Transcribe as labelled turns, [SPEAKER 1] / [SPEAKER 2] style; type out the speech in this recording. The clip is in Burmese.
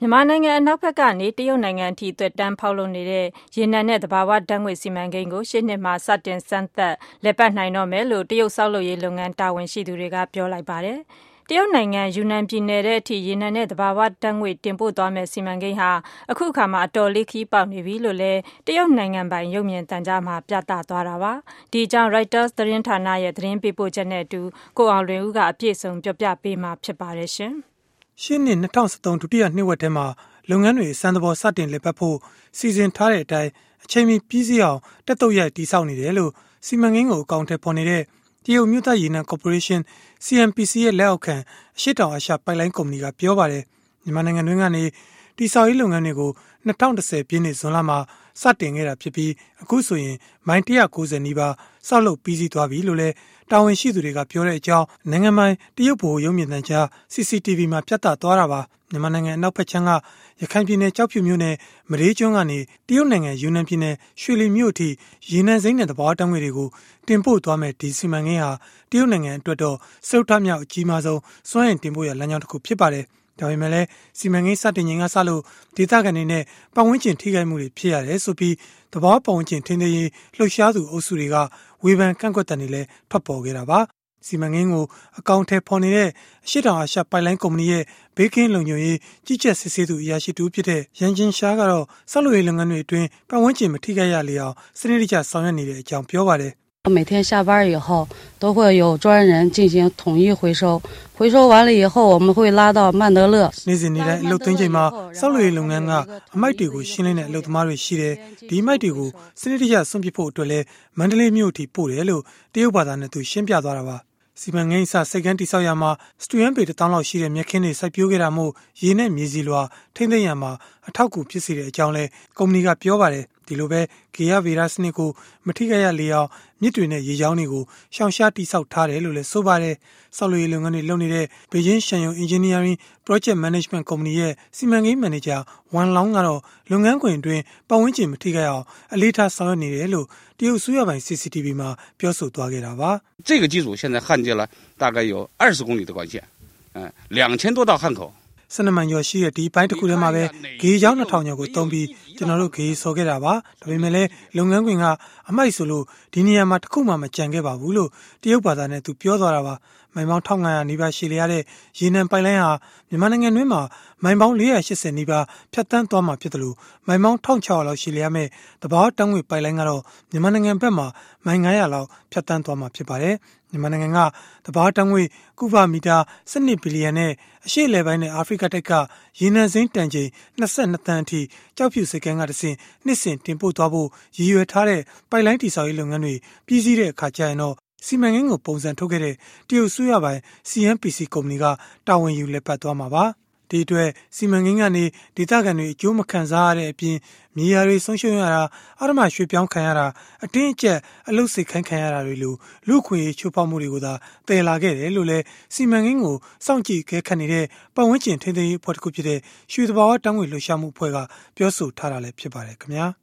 [SPEAKER 1] မြန်မာနိုင်ငံအနောက်ဘက်ကနေတရုတ်နိုင်ငံအထိသွယ်တန်းဖောက်လုပ်နေတဲ့ရေနံနဲ့သဘာဝဓာတ်ငွေ့စီမံကိန်းကိုရှေ့နှစ်မှာစတင်စမ်းသပ်လည်ပတ်နိုင်တော့မယ်လို့တရုတ်ဆောက်လုပ်ရေးလုပ်ငန်းတာဝန်ရှိသူတွေကပြောလိုက်ပါတယ်။တရုတ်နိုင်ငံယူနန်ပြည်နယ်ထဲအထိရေနံနဲ့သဘာဝဓာတ်ငွေ့တင်ပို့သွားမယ့်စီမံကိန်းဟာအခုအခါမှာအတော်လေးခရီးပေါက်နေပြီလို့လည်းတရုတ်နိုင်ငံပိုင်ရုပ်မြင်သံကြားမှာပြသသွားတာပါ။ဒီအကြောင်း Reuters သတင်းဌာနရဲ့သတင်းပေးပို့ချက်နဲ့အတူကိုအောင်လွင်ဦးကအပြည့်အစုံပြောပြပေးမှာဖြစ်ပါတယ်ရှင်
[SPEAKER 2] ။ရှေ့နှစ်2013ဒုတိယနှစ်ဝက်ထဲမှာလုပ်ငန်းတွေအစမ်းသဘောစတင်လည်ပတ်ဖို့စီစဉ်ထားတဲ့အတိုင်းအချိန်မီပြီးစီးအောင်တက်တုတ်ရိုက်တိစောက်နေတယ်လို့စီမံကိန်းကိုအကောင့်ထဲပေါ်နေတဲ့တရုတ်မြို့သားရေနံကော်ပိုရေးရှင်း CNPC ရဲ့လက်အောက်ခံအရှေ့တောင်အာရှပိုက်လိုင်းကုမ္ပဏီကပြောပါတယ်။မြန်မာနိုင်ငံတွင်းကနေတိစောက်ရေးလုပ်ငန်းတွေကို2010ပြည့်နှစ်ဇွန်လမှာစတင်ခဲ့တာဖြစ်ပြီးအခုဆိုရင်မိုင်190နီးပါးဆောက်လုပ်ပြီးစီးသွားပြီလို့လည်းတာဝန်ရှိသူတွေကပြောတဲ့အကြောင်းနိုင်ငံပိုင်တရုတ်ဗဟိုရုပ်မြင်သံကြား CCTV မှာပြသသွားတာပါမြန်မာနိုင်ငံအနောက်ဘက်ခြမ်းကရခိုင်ပြည်နယ်ကြောက်ဖြူမြို့နယ်မဒေးကျွန်းကနေတရုတ်နိုင်ငံယူနန်ပြည်နယ်ရွှေလီမြို့အထိရေနံစိမ်းနဲ့သဘာဝဓာတ်ငွေ့တွေကိုတင်ပို့သွားမယ်ဒီစီမံကိန်းဟာတရုတ်နိုင်ငံအတွက်တော့စတုတ္ထမြောက်အကြီးမားဆုံးစွမ်းအင်တင်ပို့ရလမ်းကြောင်းတစ်ခုဖြစ်ပါတယ်ဒါပေမဲ့လည်းစီမံကိန်းစတင်ချိန်ကစလို့ဒေသခံတွေနဲ့ပတ်ဝန်းကျင်ထိခိုက်မှုတွေဖြစ်ရတယ်ဆိုပြီးသဘာဝပတ်ဝန်းကျင်ထိန်းသိမ်းရေးလှုပ်ရှားသူအုပ်စုတွေကဝေဖန်ကန့်ကွက်တဲ့တွေလည်းထွက်ပေါ်ခဲ့တာပါစီမံကိန်းကိုအကောင့်ထဲပေါ်နေတဲ့အရှိတောင်အာရှပိုက်လိုင်းကုမ္ပဏီရဲ့ဘေးကင်းလုံခြုံရေးကြီးကြပ်စစ်ဆေးသူအရာရှိတူဖြစ်တဲ့ရန်ဂျင်ရှားကတော့ဆောက်လုပ်ရေးလုပ်ငန်းတွေအတွင်းပတ်ဝန်းကျင်မထိခိုက်ရလေအောင်စနစ်တကျဆောင်ရွက်နေတဲ့အကြောင်းပြောပါတယ်
[SPEAKER 3] 每天下班以后都会有专人进行统一回收回收完了以后我们会拉到曼德勒
[SPEAKER 2] နေ့စဉ်နေ့တိုင်းအလုပ်သွင်းချိန်မှာဆောက်လုပ်ရေးလုပ်ငန်းကအမိုက်တွေကိုရှင်းလင်းတဲ့အလုပ်သမားတွေရှိတယ်ဒီမိုက်တွေကိုစနစ်တကျဆွန့်ပစ်ဖို့အတွက်လဲမန္တလေးမြို့အထိပို့တယ်လို့တရုတ်ဘာသာနဲ့သူရှင်းပြသွားတာပါစီမံကိန်းအစစိတ်ကန်းတိဆောက်ရမှာစတူယန်ပေ1000လောက်ရှိတဲ့မြက်ခင်းတွေစိုက်ပျိုးခဲ့တာမို့ရေနဲ့မြေစီလွှာထိမ့်သိမ်းရမှာအထောက်အကူဖြစ်စေတဲ့အကြောင်းလဲကုမ္ပဏီကပြောပါတယ်ဒီလိုပဲဂေယဗေဒစနစ်ကိုမထိခိုက်ရလေအောင်မြစ်တွေနဲ့ရေချောင်းတွေကိုရှောင်ရှားတိဆောက်ထားတယ်လို့လည်းဆိုပါတယ်ဆောက်လုပ်ရေးလုပ်ငန်းတွေလုပ်နေတဲ့ဘေဂျင်းရှန်ယုံ Engineering Project Management ကုမ္ပဏီရဲ့စီမံကိန်းမန်နေဂျာဝမ်လောင်းကတော့လုပ်ငန်းခွင်အတွင်းပတ်ဝန်းကျင်မထိခိုက်အောင်အလေးထားဆောင်ရွက်နေတယ်လို့တရုတ်အစိုးရပိုင် CCTV မှာပြောဆိုသွားခဲ့တာပါ
[SPEAKER 4] 这个机组现在焊接了大概有20公里的管线2000多道焊口
[SPEAKER 2] 12မိုင်ကျော်ရှိတဲ့ဒီပိုင်းတစ်ခုထဲမှာပဲဂေးချောင်း2000ကျော်ကိုတုံးပြီးကျွန်တော်တို့ဂေးဆော်ခဲ့တာပါဒါပေမဲ့လည်းလုပ်ငန်းခွင်ကအမိုက်ဆိုလို့ဒီနေရာမှာတစ်ခုမှမကြံခဲ့ပါဘူးလို့တရုတ်ဘာသာနဲ့သူပြောသွားတာပါမိုင်ပေါင်း1500နီးပါးရှည်လျားတဲ့ရေနံပိုက်လိုင်းဟာမြန်မာနိုင်ငံတွင်းမှာမိုင်ပေါင်း480နီးပါးဖြတ်တန်းသွားမှာဖြစ်တယ်လို့မိုင်ပေါင်း1600လောက်ရှည်လျားမဲ့တဘာတန်းငွေပိုက်လိုင်းကတော့မြန်မာနိုင်ငံဘက်မှာမိုင်900လောက်ဖြတ်တန်းသွားမှာဖြစ်ပါတယ်မြန်မာနိုင်ငံကတဘာတန်းငွေကုဗမီတာ12ဘီလီယံနဲ့အရှေ့အလယ်ပိုင်းနဲ့အာဖရိကတိုက်ကရေနံစိမ်းတန်ချိန်22တန်းအထိကြောက်ဖြူစိတ်ကန်းကတဆင့်နှစ်စဉ်တင်ပို့သွားဖို့ရည်ရွယ်ထားတဲ့ပိုက်လိုင်းတိစောက်ရေးလုပ်ငန်းတွေပြည်စည်းတဲ့အခါကျရင်တော့စီမံကိန်းကိုပုံစံထုတ်ခဲ့တဲ့တရုတ်စုရပိုင် CNPC ကုမ္ပဏီကတာဝန်ယူလက်ပတ်သွားမှာပါဒီအတွက်စီမံကိန်းကနေဒေသခံတွေအကျိုးမခံစားရတဲ့အပြင်မြေယာတွေဆုံးရှုံးရတာအဓမ္မရွှေ့ပြောင်းခံရတာအတင်းအကျပ်အလုတ်စိတ်ခိုင်းခံရတာတွေလိုလူခွင့်ရေးချိုးဖောက်မှုတွေကိုသာတည်လာခဲ့တယ်လို့လည်းစီမံကိန်းကိုစောင့်ကြည့်ခဲခတ်နေတဲ့ပတ်ဝန်းကျင်ထိန်းသိမ်းရေးအဖွဲ့တစ်ခုဖြစ်တဲ့ရွှေသဘာဝတန်းငွေလှူရှာမှုအဖွဲ့ကပြောဆိုထားတာလည်းဖြစ်ပါတယ်ခင်ဗျာ